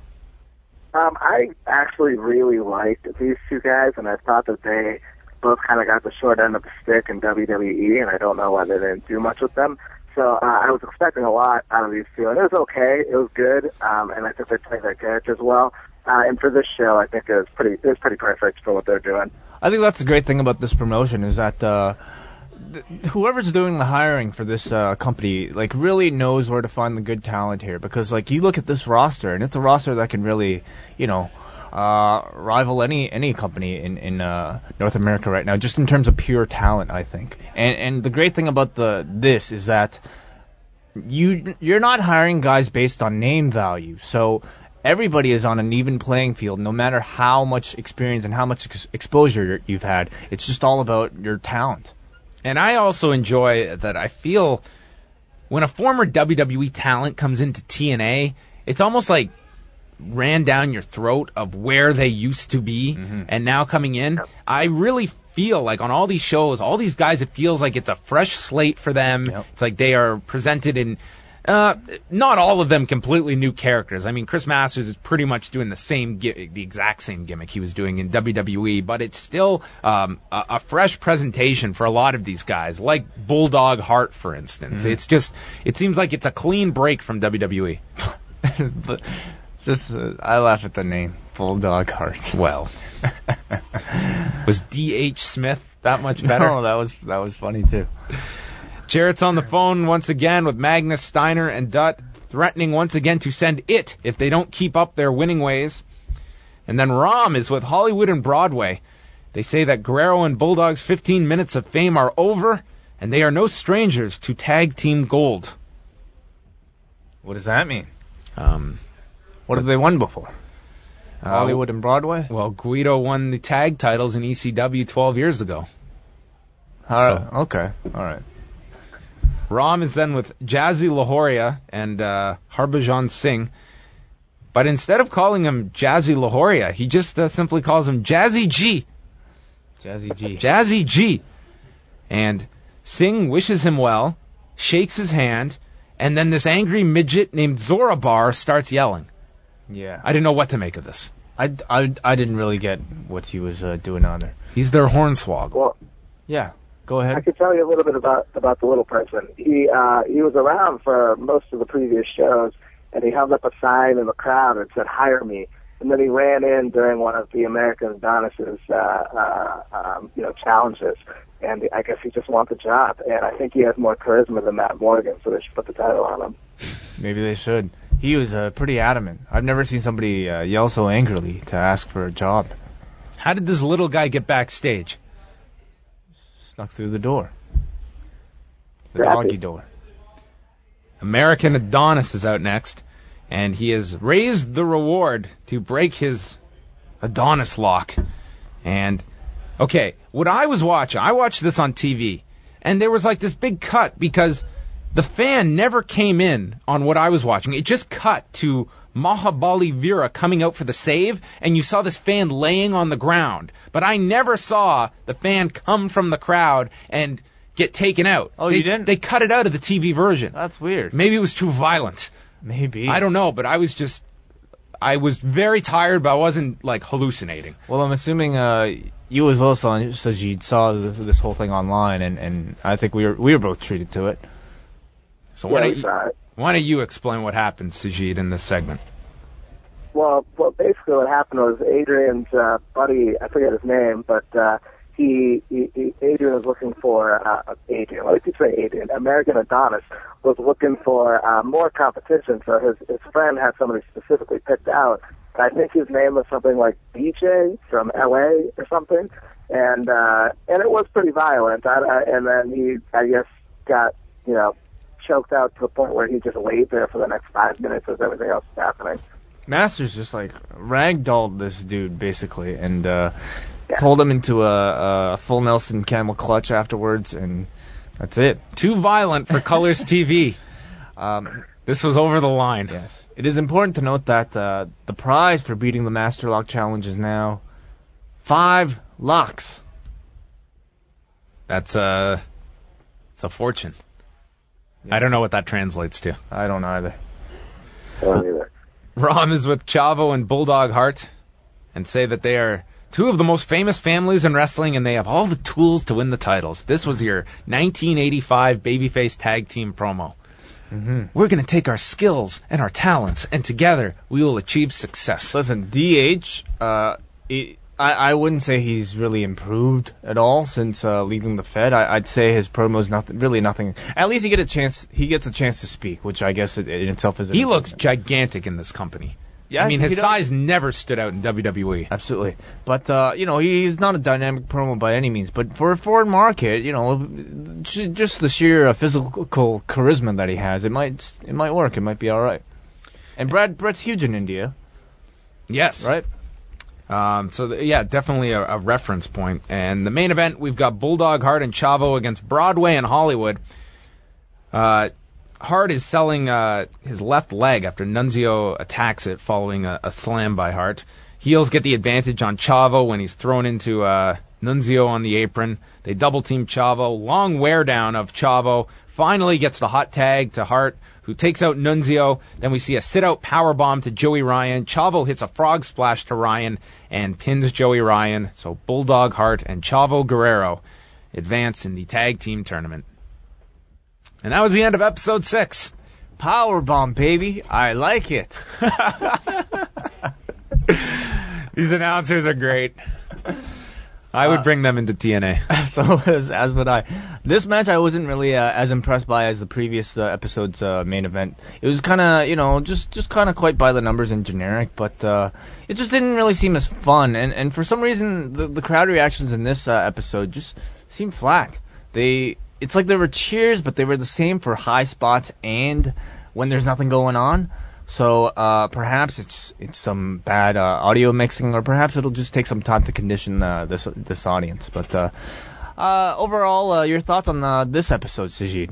Um, I actually really liked these two guys, and I thought that they both kind of got the short end of the stick in W W E, and I don't know why they didn't do much with them. So uh, I was expecting a lot out of these two, and it was okay. It was good, um, and I think they played their characters well. Uh, and for this show, I think it was pretty it was pretty perfect for what they're doing. I think that's the great thing about this promotion is that uh, th- whoever's doing the hiring for this uh, company, like, really knows where to find the good talent here. Because, like, you look at this roster, and it's a roster that can really, you know, uh, rival any any company in in uh, North America right now, just in terms of pure talent, I think. And and the great thing about the this is that you you're not hiring guys based on name value, so everybody is on an even playing field, no matter how much experience and how much ex- exposure you've had. It's just all about your talent. And I also enjoy that I feel when a former W W E talent comes into T N A, it's almost like ran down your throat of where they used to be, mm-hmm. and now coming in, I really feel like on all these shows, all these guys, it feels like it's a fresh slate for them. Yep. It's like they are presented in Uh, not all of them completely new characters. I mean, Chris Masters is pretty much doing the same, gi- the exact same gimmick he was doing in W W E, but it's still um, a, a fresh presentation for a lot of these guys, like Bulldog Hart, for instance. Mm-hmm. It's just, it seems like it's a clean break from W W E. But just, uh, I laugh at the name, Bulldog Hart. Well, was D H Smith that much better? No, that was that was funny too. Jarrett's on the phone once again with Magnus, Steiner, and Dutt, threatening once again to send it if they don't keep up their winning ways. And then Rom is with Hollywood and Broadway. They say that Guerrero and Bulldog's fifteen minutes of fame are over, and they are no strangers to tag team gold. What does that mean? Um, what have they won before? Uh, Hollywood and Broadway? Well, Guido won the tag titles in E C W twelve years ago. All right. So, okay. All right. Ram is then with Jazzy LaHoria and uh, Harbhajan Singh. But instead of calling him Jazzy LaHoria, he just uh, simply calls him Jazzy G. Jazzy G. Jazzy G. And Singh wishes him well, shakes his hand, and then this angry midget named Zorabar starts yelling. Yeah. I didn't know what to make of this. I, I, I didn't really get what he was uh, doing on there. He's their hornswoggle. Well, yeah. Go ahead. I could tell you a little bit about about the little person. He uh, he was around for most of the previous shows, and he held up a sign in the crowd and said, "Hire me." And then he ran in during one of the American Adonis's uh, uh, um, you know challenges, and I guess he just wants the job. And I think he has more charisma than Matt Morgan, so they should put the title on him. Maybe they should. He was uh, pretty adamant. I've never seen somebody uh, yell so angrily to ask for a job. How did this little guy get backstage? Snuck through the door. The doggy door. American Adonis is out next, and he has raised the reward to break his Adonis lock. And, okay, what I was watching, I watched this on T V, and there was like this big cut because the fan never came in on what I was watching. It just cut to Mahabali Veera coming out for the save, and you saw this fan laying on the ground. But I never saw the fan come from the crowd and get taken out. Oh, they, you didn't? They cut it out of the T V version. That's weird. Maybe it was too violent. Maybe. I don't know, but I was just... I was very tired, but I wasn't, like, hallucinating. Well, I'm assuming uh, you as well, Sajid, saw this, this whole thing online, and, and I think we were we were both treated to it. So why don't, you, why don't you explain what happened, Sajid, in this segment? Well, well, basically what happened was Adrian's uh, buddy, I forget his name, but uh, he, he, he Adrian was looking for, uh, Adrian, let me say Adrian, American Adonis was looking for uh, more competition, so his, his friend had somebody specifically picked out. I think his name was something like D J from L A or something, and uh, and it was pretty violent, I, I, and then he, I guess, got, you know, choked out to the point where he just laid there for the next five minutes as everything else was happening. Masters just like ragdolled this dude basically, and uh, yeah. pulled him into a, a full Nelson camel clutch afterwards, and that's it. Too violent for Colors T V. Um, this was over the line. Yes. It is important to note that uh, the prize for beating the Master Lock Challenge is now five locks. That's a, it's a fortune. Yeah. I don't know what that translates to. I don't either. I don't either. Ram is with Chavo and Bulldog Hart and say that they are two of the most famous families in wrestling and they have all the tools to win the titles. This was your nineteen eighty-five Babyface Tag Team promo. Mm-hmm. We're going to take our skills and our talents, and together we will achieve success. Listen, D H, uh, it, I, I wouldn't say he's really improved at all since uh, leaving the Fed. I, I'd say his promo's nothing, really nothing. At least he get a chance. He gets a chance to speak, which I guess it, in itself is. He looks gigantic in this company. Yeah, I mean, his he does. size never stood out in W W E. Absolutely. But, uh, you know, he's not a dynamic promo by any means. But for a foreign market, you know, j- just the sheer uh, physical charisma that he has, it might it might work. It might be all right. And Brad Brett's huge in India. Yes. Right? Um, so, th- yeah, definitely a, a reference point. And the main event, we've got Bulldog Hart and Chavo against Broadway and Hollywood. Uh... Hart is selling uh, his left leg after Nunzio attacks it following a, a slam by Hart. Heels get the advantage on Chavo when he's thrown into uh, Nunzio on the apron. They double-team Chavo. Long wear down of Chavo. Finally gets the hot tag to Hart, who takes out Nunzio. Then we see a sit-out powerbomb to Joey Ryan. Chavo hits a frog splash to Ryan and pins Joey Ryan. So Bulldog Hart and Chavo Guerrero advance in the tag team tournament. And that was the end of episode six. Powerbomb, baby. I like it. These announcers are great. I would Uh, bring them into T N A. So as, as would I. This match I wasn't really uh, as impressed by as the previous uh, episode's uh, main event. It was kind of, you know, just just kind of quite by the numbers and generic, but uh, it just didn't really seem as fun. And and for some reason, the, the crowd reactions in this uh, episode just seemed flat. They It's like there were cheers, but they were the same for high spots and when there's nothing going on. So uh, perhaps it's it's some bad uh, audio mixing, or perhaps it'll just take some time to condition uh, this this audience. But uh, uh, overall, uh, your thoughts on uh, this episode, Sajid?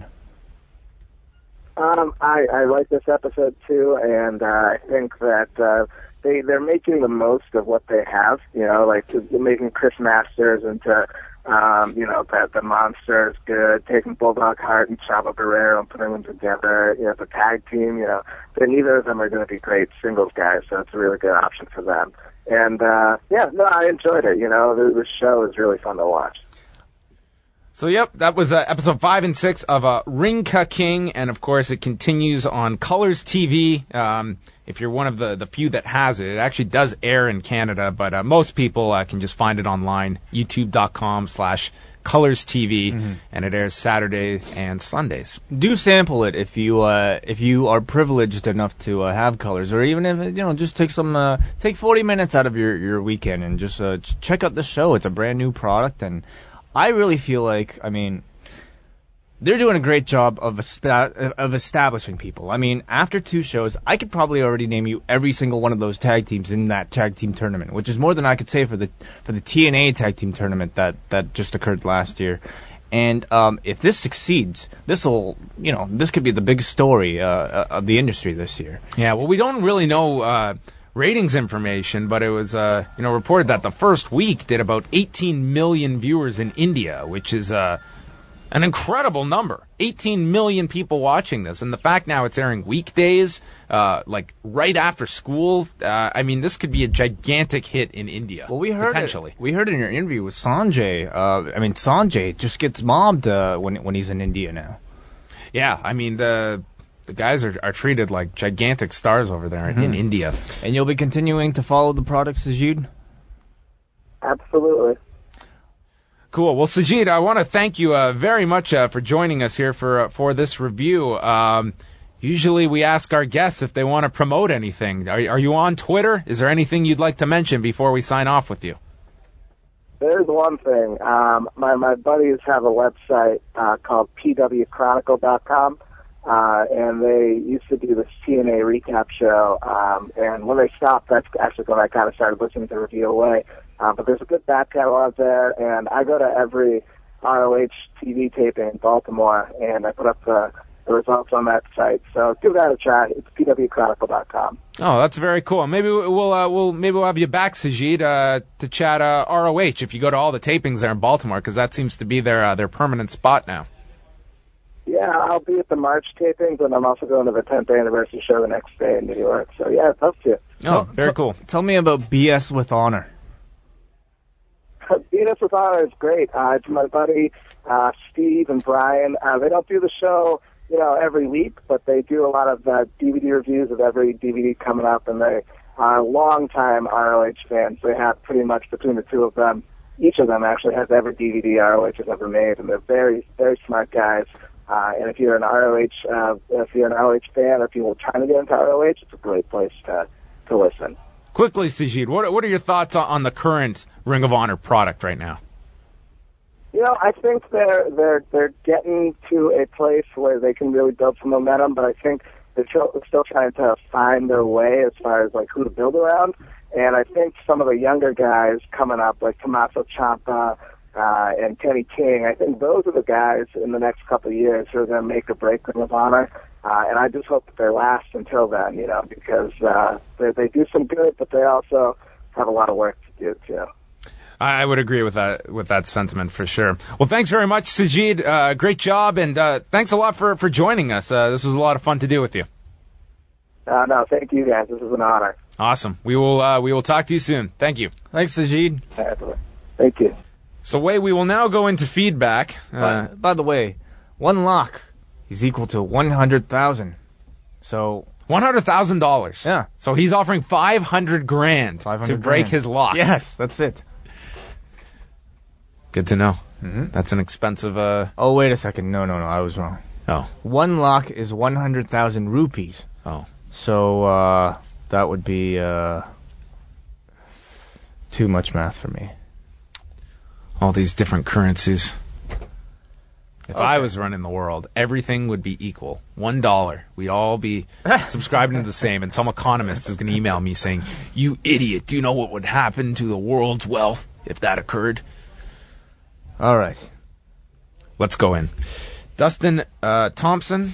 Um, I, I like this episode too, and uh, I think that uh, they they're making the most of what they have. You know, like they're making Chris Masters into. Um, you know, that the monster is good, taking Bulldog Hart and Chavo Guerrero and putting them together, you know, the tag team, you know, then neither of them are going to be great singles guys, so it's a really good option for them. And, uh, yeah, no, I enjoyed it, you know, the, the show is really fun to watch. So, yep, that was uh, episode five and six of uh, Ring Ka King, and of course it continues on Colors T V. Um, if you're one of the, the few that has it, it actually does air in Canada, but uh, most people uh, can just find it online, youtube.com slash Colors TV, mm-hmm. and it airs Saturday and Sundays. Do sample it if you uh, if you are privileged enough to uh, have Colors, or even if you know, just take some uh, take forty minutes out of your, your weekend and just uh, ch- check out the show. It's a brand new product, and I really feel like, I mean, they're doing a great job of espa- of establishing people. I mean, after two shows, I could probably already name you every single one of those tag teams in that tag team tournament, which is more than I could say for the for the T N A tag team tournament that, that just occurred last year. And um, if this succeeds, this will, you know, this could be the big story uh, of the industry this year. Yeah, well, we don't really know uh, ratings information, but it was, uh, you know, reported that the first week did about eighteen million viewers in India, which is uh, an incredible number. eighteen million people watching this, and the fact now it's airing weekdays, uh, like right after school. Uh, I mean, this could be a gigantic hit in India. Well, we heard potentially. It, we heard in your interview with Sanjay. Uh, I mean, Sanjay just gets mobbed uh, when when he's in India now. Yeah, I mean the. The guys are, are treated like gigantic stars over there mm-hmm. in India. And you'll be continuing to follow the product, Sajid? Absolutely. Cool. Well, Sajid, I want to thank you uh, very much uh, for joining us here for uh, for this review. Um, usually we ask our guests if they want to promote anything. Are, are you on Twitter? Is there anything you'd like to mention before we sign off with you? There's one thing. Um, my, my buddies have a website uh, called P W Chronicle dot com. Uh, and they used to do this T N A recap show, um, and when they stopped, that's actually when I kind of started listening to Review Away. Uh, but there's a good back catalog there, and I go to every R O H T V taping in Baltimore, and I put up the, the results on that site. So give that a try. It's P W Chronicle dot com. Oh, that's very cool. Maybe we'll uh, we'll maybe we'll have you back, Sajid, uh, to chat uh, R O H if you go to all the tapings there in Baltimore, because that seems to be their uh, their permanent spot now. Yeah, I'll be at the March tapings, and I'm also going to the tenth anniversary show the next day in New York. So, yeah, it's up to you. Oh, very cool. Tell me about B S with Honor. B S with Honor is great. Uh, it's my buddy uh, Steve and Brian. Uh, they don't do the show you know, every week, but they do a lot of uh, D V D reviews of every D V D coming up, and they are longtime R O H fans. They have pretty much between the two of them, each of them actually has every D V D R O H has ever made, and they're very, very smart guys. Uh, and if you're an R O H, uh, if you're an R O H fan, or if you're trying to get into R O H, it's a great place to to listen. Quickly, Sajid, what what are your thoughts on, on the current Ring of Honor product right now? You know, I think they're they're they're getting to a place where they can really build some momentum, but I think they're still, still trying to find their way as far as like who to build around. And I think some of the younger guys coming up, like Tommaso Ciampa uh, and Kenny King, I think those are the guys in the next couple of years who are going to make or break Ring of Honor. Uh, and I just hope that they last until then, you know, because uh, they, they do some good, but they also have a lot of work to do too. I would agree with that with that sentiment for sure. Well, thanks very much, Sajid. Uh, great job, and uh, thanks a lot for, for joining us. Uh, this was a lot of fun to do with you. Uh, no, thank you guys. This is an honor. Awesome. We will uh, we will talk to you soon. Thank you. Thanks, Sajid. Thank you. So, Wei, we will now go into feedback. Uh, by, by the way, one lock is equal to one hundred thousand. So one hundred thousand dollars. Yeah. So he's offering five hundred grand five hundred to break grand. his lock. Yes, that's it. Good to know. Mm-hmm. That's an expensive. Uh... Oh, wait a second. No, no, no. I was wrong. Oh. One lakh is one hundred thousand rupees. Oh. So uh, that would be uh, too much math for me. All these different currencies. If Okay. I was running the world, everything would be equal. One dollar. We'd all be subscribing to the same, and some economist is going to email me saying, "You idiot, do you know what would happen to the world's wealth if that occurred?" All right. Let's go in. Dustin uh, Thompson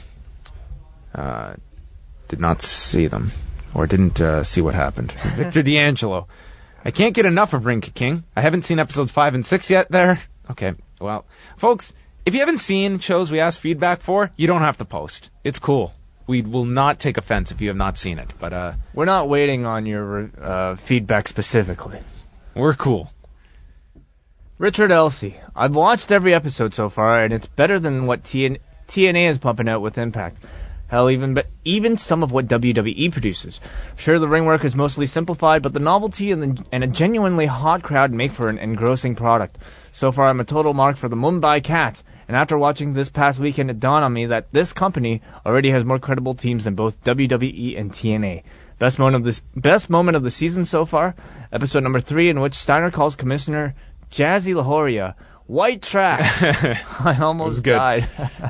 uh, did not see them, or didn't uh, see what happened. Victor D'Angelo. I can't get enough of Ring King. I haven't seen episodes five and six yet there. Okay, well, folks, if you haven't seen shows we asked feedback for, you don't have to post. It's cool. We will not take offense if you have not seen it, but uh, We're not waiting on your uh, feedback specifically. we're cool. Richard Elsey. I've watched every episode so far, and it's better than what T N- T N A is pumping out with Impact. Hell, even but even some of what W W E produces. Sure, the ring work is mostly simplified, but the novelty and, the, and a genuinely hot crowd make for an engrossing product. So far, I'm a total mark for the Mumbai Cats, and after watching this past weekend, it dawned on me that this company already has more credible teams than both W W E and T N A. Best moment of this best moment of the season so far, episode number three, in which Steiner calls Commissioner Jazzy Lahoria white trash. I almost good. died.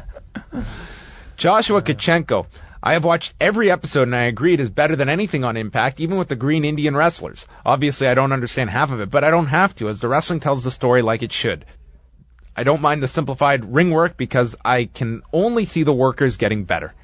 Joshua Kachenko. I have watched every episode and I agree it is better than anything on Impact, even with the Green Indian wrestlers. Obviously, I don't understand half of it, but I don't have to, as the wrestling tells the story like it should. I don't mind the simplified ring work because I can only see the workers getting better.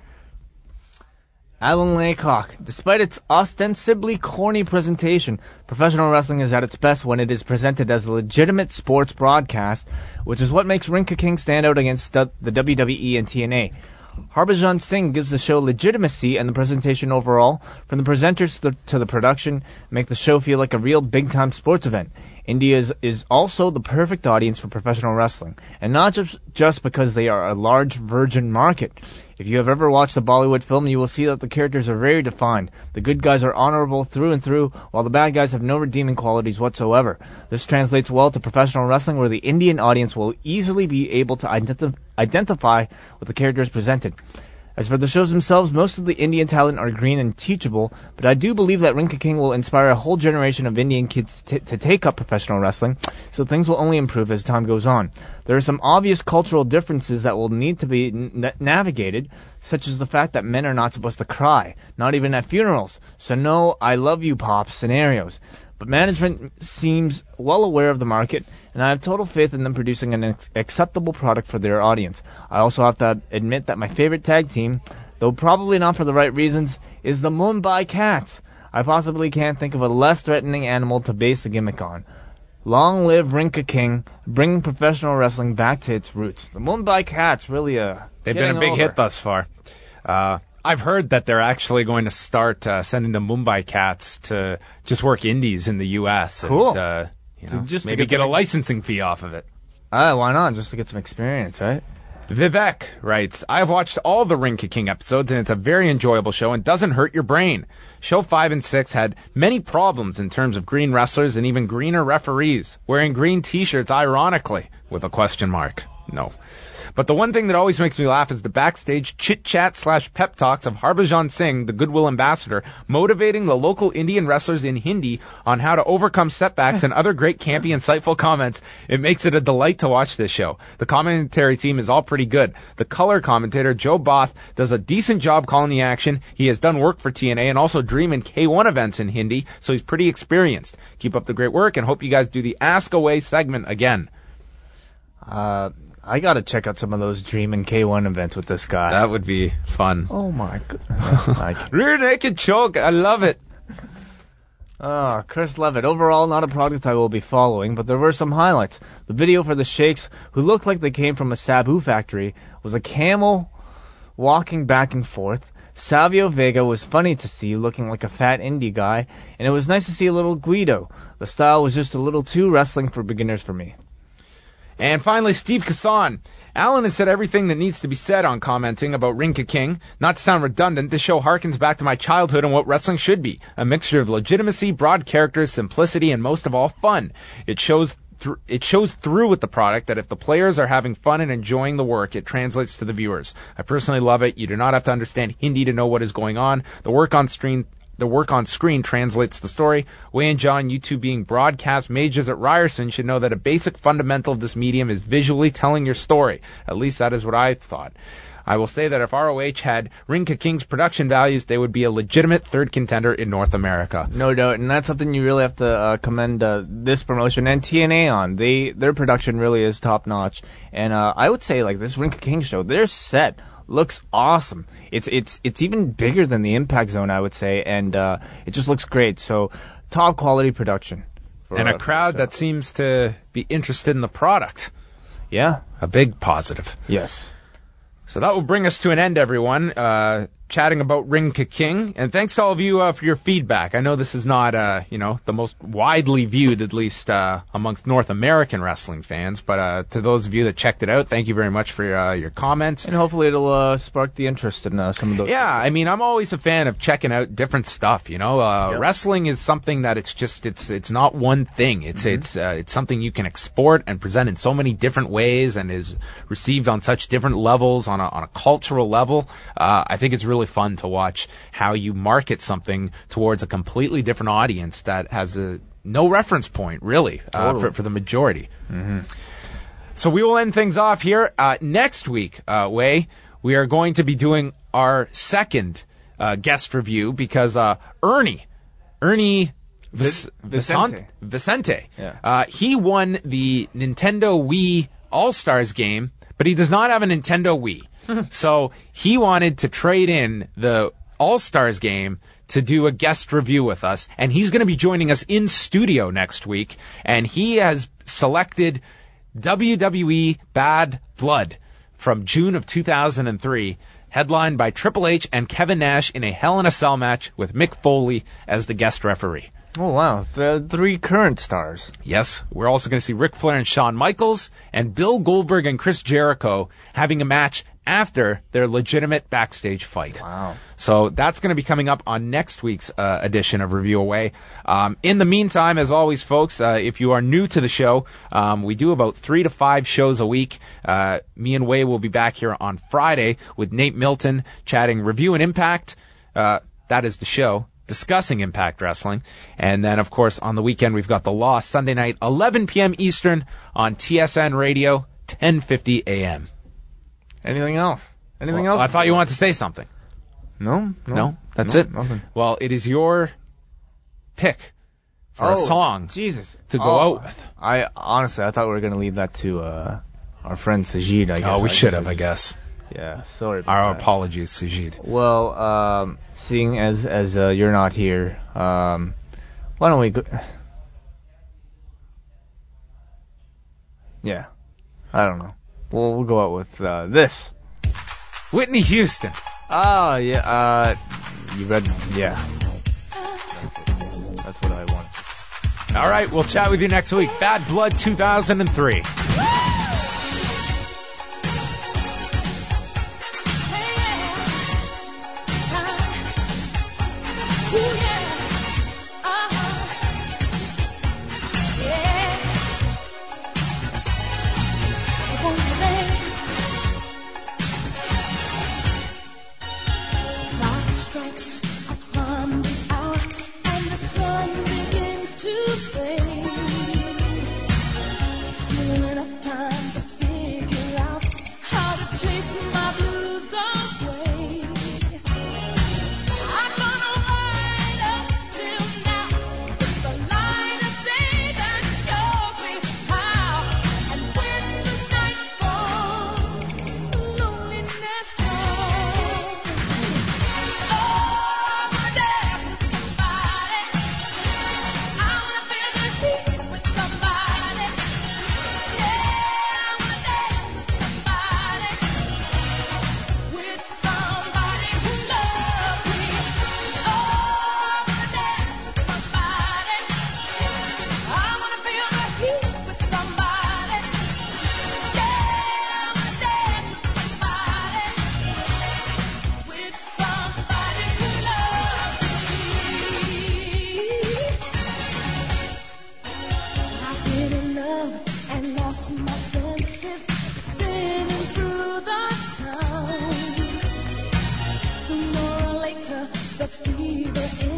Alan Laycock. Despite its ostensibly corny presentation, professional wrestling is at its best when it is presented as a legitimate sports broadcast, which is what makes Ring King stand out against the W W E and T N A. Harbhajan Singh gives the show legitimacy, and the presentation overall, from the presenters to the, to the production, make the show feel like a real big-time sports event. India is, is also the perfect audience for professional wrestling, and not just, just because they are a large virgin market. If you have ever watched a Bollywood film, you will see that the characters are very defined. The good guys are honorable through and through, while the bad guys have no redeeming qualities whatsoever. This translates well to professional wrestling, where the Indian audience will easily be able to identi- identify with the characters presented. As for the shows themselves, most of the Indian talent are green and teachable, but I do believe that Ring King will inspire a whole generation of Indian kids t- to take up professional wrestling, so things will only improve as time goes on. There are some obvious cultural differences that will need to be n- navigated, such as the fact that men are not supposed to cry, not even at funerals, so no I love you pop scenarios. But management seems well aware of the market, and I have total faith in them producing an ex- acceptable product for their audience. I also have to admit that my favorite tag team, though probably not for the right reasons, is the Mumbai Cats. I possibly can't think of a less threatening animal to base the gimmick on. Long live Rinka King, bringing professional wrestling back to its roots. The Mumbai Cats really uh They've been a big over. hit thus far. Uh, I've heard that they're actually going to start uh, sending the Mumbai Cats to just work indies in the U S and Cool. uh, you know, Just to maybe get get a some- licensing fee off of it. Ah, why not? Just to get some experience, right? Vivek writes, I've watched all the Ring Kicking episodes, and it's a very enjoyable show and doesn't hurt your brain. Show five and six had many problems in terms of green wrestlers and even greener referees, wearing green t-shirts ironically, with a question mark. No. But the one thing that always makes me laugh is the backstage chit-chat slash pep talks of Harbhajan Singh, the Goodwill Ambassador, motivating the local Indian wrestlers in Hindi on how to overcome setbacks and other great campy, insightful comments. It makes it a delight to watch this show. The commentary team is all pretty good. The color commentator, Joe Both, does a decent job calling the action. He has done work for T N A and also Dream and K one events in Hindi, so he's pretty experienced. Keep up the great work and hope you guys do the Ask Away segment again. Uh... I gotta check out some of those Dream and K one events with this guy. That would be fun. Oh my god. Rear naked choke. I love it. Ah, Chris Levitt. Overall, not a product I will be following, but there were some highlights. The video for the Sheikhs, who looked like they came from a Sabu factory, was a camel walking back and forth. Savio Vega was funny to see, looking like a fat indie guy, and it was nice to see a little Guido. The style was just a little too wrestling for beginners for me. And finally, Steve Kassan. Alan has said everything that needs to be said on commenting about Ring King. Not to sound redundant, this show harkens back to my childhood and what wrestling should be. A mixture of legitimacy, broad characters, simplicity, and most of all, fun. It shows th- it shows through with the product that if the players are having fun and enjoying the work, it translates to the viewers. I personally love it. You do not have to understand Hindi to know what is going on. The work on screen... The work on screen translates the story. Wei and John, you two being broadcast mages at Ryerson, should know that a basic fundamental of this medium is visually telling your story. At least that is what I thought. I will say that if R O H had Ring King's production values, they would be a legitimate third contender in North America. No doubt, and that's something you really have to uh, commend uh, this promotion and T N A on. They Their production really is top-notch. And uh, I would say, like, this Ring King show, they're set. Looks awesome. It's it's it's even bigger than the Impact Zone, I would say, and uh, it just looks great. So, top quality production. For, and a crowd that seems to be interested in the product. Yeah. A big positive. Yes. So that will bring us to an end, everyone. Uh, chatting about Ring King, and thanks to all of you uh, for your feedback. I know this is not, uh, you know, the most widely viewed, at least uh, amongst North American wrestling fans, but uh, to those of you that checked it out, thank you very much for your, uh, your comments. And hopefully it'll uh, spark the interest in uh, some of those. Yeah, I mean, I'm always a fan of checking out different stuff. You know, uh, yep. Wrestling is something that it's just it's it's not one thing. It's mm-hmm. it's uh, it's something you can export and present in so many different ways, and is received on such different levels on a on a cultural level. Uh, I think it's really fun to watch how you market something towards a completely different audience that has a no reference point, really, uh, totally. for, for the majority. Mm-hmm. So we will end things off here. Uh, next week, uh, Wei, we are going to be doing our second uh, guest review because uh, Ernie, Ernie Vic- Vicente, Vicente, yeah. uh, he won the Nintendo Wii All-Stars game, but he does not have a Nintendo Wii. So he wanted to trade in the All-Stars game to do a guest review with us, and he's going to be joining us in studio next week, and he has selected W W E Bad Blood from June of two thousand three, headlined by Triple H and Kevin Nash in a Hell in a Cell match with Mick Foley as the guest referee. Oh, wow. The three current stars. Yes. We're also going to see Ric Flair and Shawn Michaels and Bill Goldberg and Chris Jericho having a match after their legitimate backstage fight. Wow. So that's going to be coming up on next week's uh, edition of Review Away. Um, in the meantime, as always, folks, uh, if you are new to the show, um, we do about three to five shows a week. Uh, me and Wei will be back here on Friday with Nate Milton chatting Review and Impact. Uh, that is the show. Discussing Impact Wrestling. And then, of course, on the weekend, we've got The Law Sunday night, eleven p.m. Eastern on T S N Radio, ten fifty a.m. Anything else? Anything well, else? I thought you wanted to say something. No? No? No? That's no, it? Nothing. Well, it is your pick for oh, a song Jesus. to go oh, out with. I honestly, I thought we were going to leave that to uh, our friend Sajid, I guess. Oh, we I should guess have, I just, guess. Yeah, sorry about Our that. apologies, Sajid. Well, um, seeing as as uh, you're not here, um, why don't we go... Yeah, I don't know. We'll, we'll go out with uh, this. Whitney Houston. Oh, yeah, uh, you read... Yeah. That's what I want. All right, we'll chat with you next week. Bad Blood two thousand three. The fever